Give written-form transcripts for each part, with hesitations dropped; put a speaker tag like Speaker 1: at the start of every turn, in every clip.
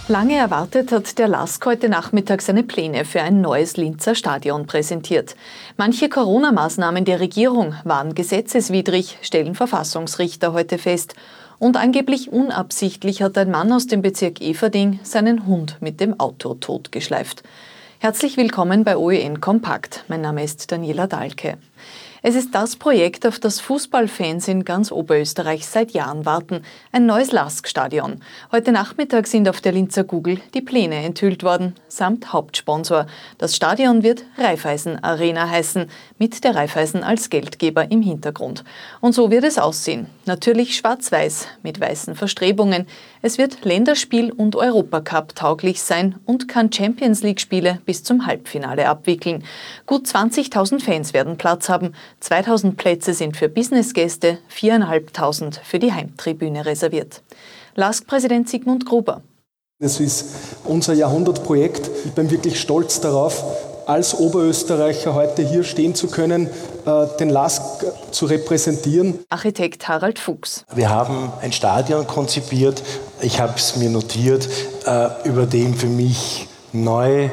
Speaker 1: Lange erwartet hat der LASK heute Nachmittag seine Pläne für ein neues Linzer Stadion präsentiert. Manche Corona-Maßnahmen der Regierung waren gesetzeswidrig, stellen Verfassungsrichter heute fest. Und angeblich unabsichtlich hat ein Mann aus dem Bezirk Eferding seinen Hund mit dem Auto totgeschleift. Herzlich willkommen bei OÖN Kompakt. Mein Name ist Daniela Dahlke. Es ist das Projekt, auf das Fußballfans in ganz Oberösterreich seit Jahren warten. Ein neues LASK-Stadion. Heute Nachmittag sind auf der Linzer Google die Pläne enthüllt worden, samt Hauptsponsor. Das Stadion wird Raiffeisen Arena heißen, mit der Raiffeisen als Geldgeber im Hintergrund. Und so wird es aussehen. Natürlich schwarz-weiß, mit weißen Verstrebungen. Es wird Länderspiel- und Europacup tauglich sein und kann Champions-League-Spiele bis zum Halbfinale abwickeln. Gut 20.000 Fans werden Platz haben. 2.000 Plätze sind für Businessgäste, 4.500 für die Heimtribüne reserviert. LASK-Präsident Sigmund Gruber.
Speaker 2: Es ist unser Jahrhundertprojekt. Ich bin wirklich stolz darauf, als Oberösterreicher heute hier stehen zu können, den LASK zu repräsentieren.
Speaker 1: Architekt Harald Fuchs.
Speaker 3: Wir haben ein Stadion konzipiert, ich habe es mir notiert, über dem für mich neu,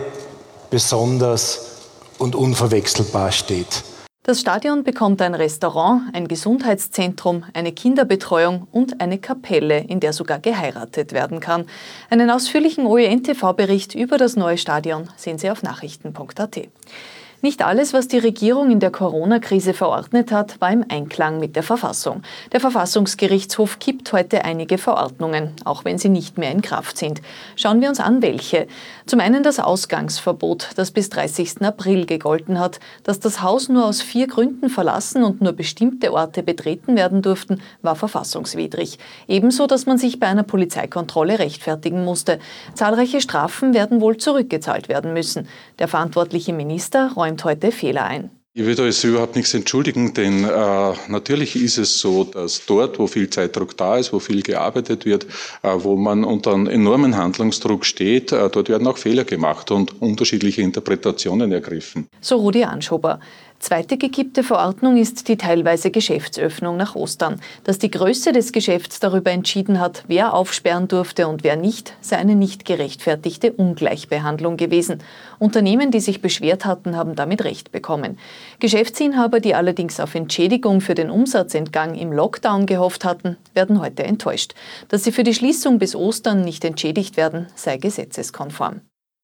Speaker 3: besonders und unverwechselbar steht.
Speaker 1: Das Stadion bekommt ein Restaurant, ein Gesundheitszentrum, eine Kinderbetreuung und eine Kapelle, in der sogar geheiratet werden kann. Einen ausführlichen OÖN-TV-Bericht über das neue Stadion sehen Sie auf nachrichten.at. Nicht alles, was die Regierung in der Corona-Krise verordnet hat, war im Einklang mit der Verfassung. Der Verfassungsgerichtshof kippt heute einige Verordnungen, auch wenn sie nicht mehr in Kraft sind. Schauen wir uns an, welche. Zum einen das Ausgangsverbot, das bis 30. April gegolten hat. Dass das Haus nur aus 4 Gründen verlassen und nur bestimmte Orte betreten werden durften, war verfassungswidrig. Ebenso, dass man sich bei einer Polizeikontrolle rechtfertigen musste. Zahlreiche Strafen werden wohl zurückgezahlt werden müssen. Der verantwortliche Minister räumt heute Fehler ein.
Speaker 4: Ich will da jetzt überhaupt nichts entschuldigen, denn natürlich ist es so, dass dort, wo viel Zeitdruck da ist, wo viel gearbeitet wird, wo man unter einem enormen Handlungsdruck steht, dort werden auch Fehler gemacht und unterschiedliche Interpretationen ergriffen.
Speaker 1: So Rudi Anschober. Zweite gekippte Verordnung ist die teilweise Geschäftsöffnung nach Ostern. Dass die Größe des Geschäfts darüber entschieden hat, wer aufsperren durfte und wer nicht, sei eine nicht gerechtfertigte Ungleichbehandlung gewesen. Unternehmen, die sich beschwert hatten, haben damit Recht bekommen. Geschäftsinhaber, die allerdings auf Entschädigung für den Umsatzentgang im Lockdown gehofft hatten, werden heute enttäuscht. Dass sie für die Schließung bis Ostern nicht entschädigt werden, sei gesetzeskonform.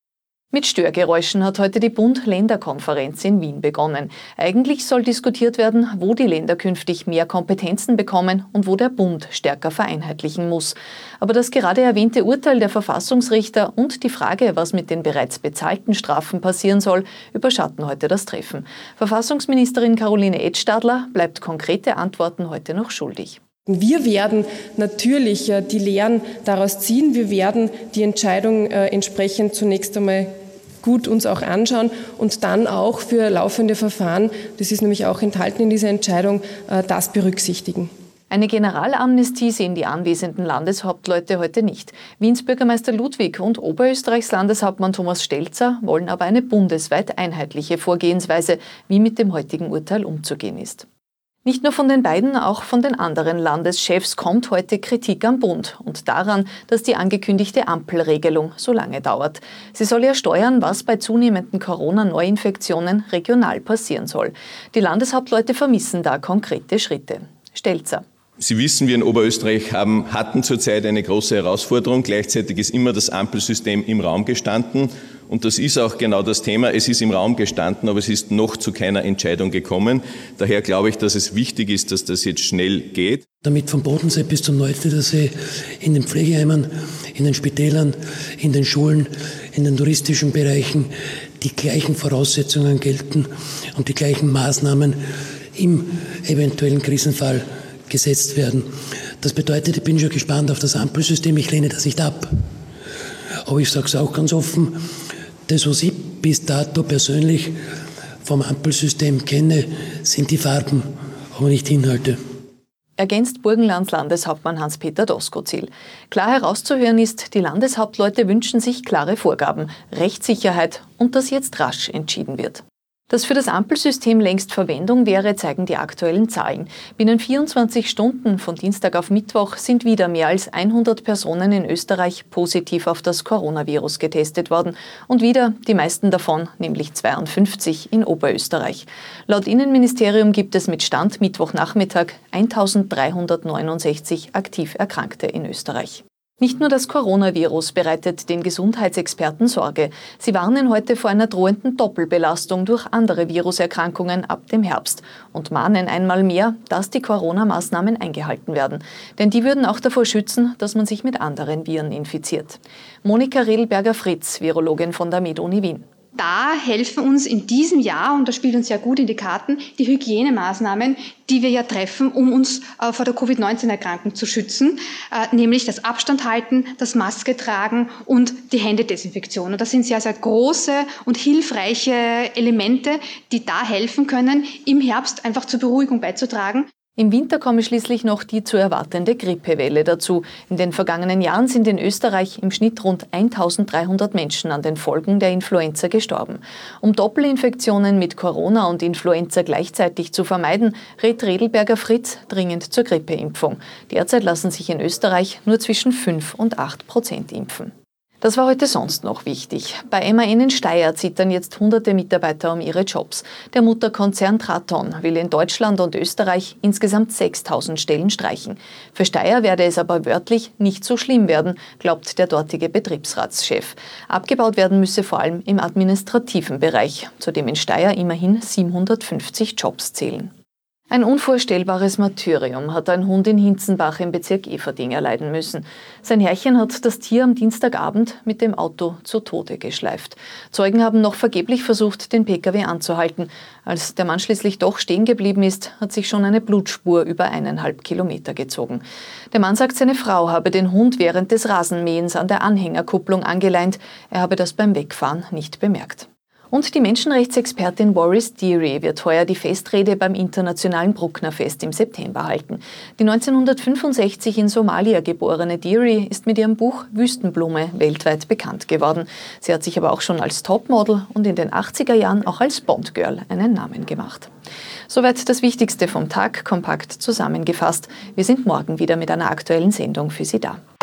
Speaker 1: Mit Störgeräuschen hat heute die Bund-Länder-Konferenz in Wien begonnen. Eigentlich soll diskutiert werden, wo die Länder künftig mehr Kompetenzen bekommen und wo der Bund stärker vereinheitlichen muss. Aber das gerade erwähnte Urteil der Verfassungsrichter und die Frage, was mit den bereits bezahlten Strafen passieren soll, überschatten heute das Treffen. Verfassungsministerin Caroline Edstadler bleibt konkrete Antworten heute noch schuldig.
Speaker 5: Wir werden natürlich die Lehren daraus ziehen. Wir werden die Entscheidung entsprechend zunächst einmal gut uns auch anschauen und dann auch für laufende Verfahren, das ist nämlich auch enthalten in dieser Entscheidung, das berücksichtigen.
Speaker 1: Eine Generalamnestie sehen die anwesenden Landeshauptleute heute nicht. Wiens Bürgermeister Ludwig und Oberösterreichs Landeshauptmann Thomas Stelzer wollen aber eine bundesweit einheitliche Vorgehensweise, wie mit dem heutigen Urteil umzugehen ist. Nicht nur von den beiden, auch von den anderen Landeschefs kommt heute Kritik am Bund und daran, dass die angekündigte Ampelregelung so lange dauert. Sie soll ja steuern, was bei zunehmenden Corona-Neuinfektionen regional passieren soll. Die Landeshauptleute vermissen da konkrete Schritte. Stelzer.
Speaker 6: Sie wissen, wir in Oberösterreich hatten zurzeit eine große Herausforderung. Gleichzeitig ist immer das Ampelsystem im Raum gestanden. Und das ist auch genau das Thema. Es ist im Raum gestanden, aber es ist noch zu keiner Entscheidung gekommen. Daher glaube ich, dass es wichtig ist, dass das jetzt schnell geht.
Speaker 7: Damit vom Bodensee bis zum Neustädtersee, in den Pflegeheimen, in den Spitälern, in den Schulen, in den touristischen Bereichen die gleichen Voraussetzungen gelten und die gleichen Maßnahmen im eventuellen Krisenfall gesetzt werden. Das bedeutet, ich bin schon gespannt auf das Ampelsystem. Ich lehne das nicht ab. Aber ich sage es auch ganz offen, das, was ich bis dato persönlich vom Ampelsystem kenne, sind die Farben, aber nicht Inhalte.
Speaker 1: Ergänzt Burgenlands Landeshauptmann Hans-Peter Doskozil. Klar herauszuhören ist, die Landeshauptleute wünschen sich klare Vorgaben, Rechtssicherheit und dass jetzt rasch entschieden wird. Dass für das Ampelsystem längst Verwendung wäre, zeigen die aktuellen Zahlen. Binnen 24 Stunden von Dienstag auf Mittwoch sind wieder mehr als 100 Personen in Österreich positiv auf das Coronavirus getestet worden. Und wieder die meisten davon, nämlich 52 in Oberösterreich. Laut Innenministerium gibt es mit Stand Mittwochnachmittag 1369 aktiv Erkrankte in Österreich. Nicht nur das Coronavirus bereitet den Gesundheitsexperten Sorge. Sie warnen heute vor einer drohenden Doppelbelastung durch andere Viruserkrankungen ab dem Herbst und mahnen einmal mehr, dass die Corona-Maßnahmen eingehalten werden. Denn die würden auch davor schützen, dass man sich mit anderen Viren infiziert. Monika Redlberger-Fritz, Virologin von der MedUni Wien.
Speaker 8: Da helfen uns in diesem Jahr, und das spielt uns ja gut in die Karten, die Hygienemaßnahmen, die wir ja treffen, um uns vor der Covid-19-Erkrankung zu schützen, nämlich das Abstand halten, das Maske tragen und die Händedesinfektion. Und das sind sehr, sehr große und hilfreiche Elemente, die da helfen können, im Herbst einfach zur Beruhigung beizutragen.
Speaker 1: Im Winter komme schließlich noch die zu erwartende Grippewelle dazu. In den vergangenen Jahren sind in Österreich im Schnitt rund 1300 Menschen an den Folgen der Influenza gestorben. Um Doppelinfektionen mit Corona und Influenza gleichzeitig zu vermeiden, rät Redlberger-Fritz dringend zur Grippeimpfung. Derzeit lassen sich in Österreich nur zwischen 5% und 8% impfen. Das war heute sonst noch wichtig. Bei MAN in Steyr zittern jetzt hunderte Mitarbeiter um ihre Jobs. Der Mutterkonzern Traton will in Deutschland und Österreich insgesamt 6000 Stellen streichen. Für Steyr werde es aber wörtlich nicht so schlimm werden, glaubt der dortige Betriebsratschef. Abgebaut werden müsse vor allem im administrativen Bereich, zu dem in Steyr immerhin 750 Jobs zählen. Ein unvorstellbares Martyrium hat ein Hund in Hinzenbach im Bezirk Everding erleiden müssen. Sein Herrchen hat das Tier am Dienstagabend mit dem Auto zu Tode geschleift. Zeugen haben noch vergeblich versucht, den Pkw anzuhalten. Als der Mann schließlich doch stehen geblieben ist, hat sich schon eine Blutspur über 1,5 Kilometer gezogen. Der Mann sagt, seine Frau habe den Hund während des Rasenmähens an der Anhängerkupplung angeleint. Er habe das beim Wegfahren nicht bemerkt. Und die Menschenrechtsexpertin Waris Dirie wird heuer die Festrede beim Internationalen Brucknerfest im September halten. Die 1965 in Somalia geborene Dirie ist mit ihrem Buch Wüstenblume weltweit bekannt geworden. Sie hat sich aber auch schon als Topmodel und in den 80er Jahren auch als Bond-Girl einen Namen gemacht. Soweit das Wichtigste vom Tag, kompakt zusammengefasst. Wir sind morgen wieder mit einer aktuellen Sendung für Sie da.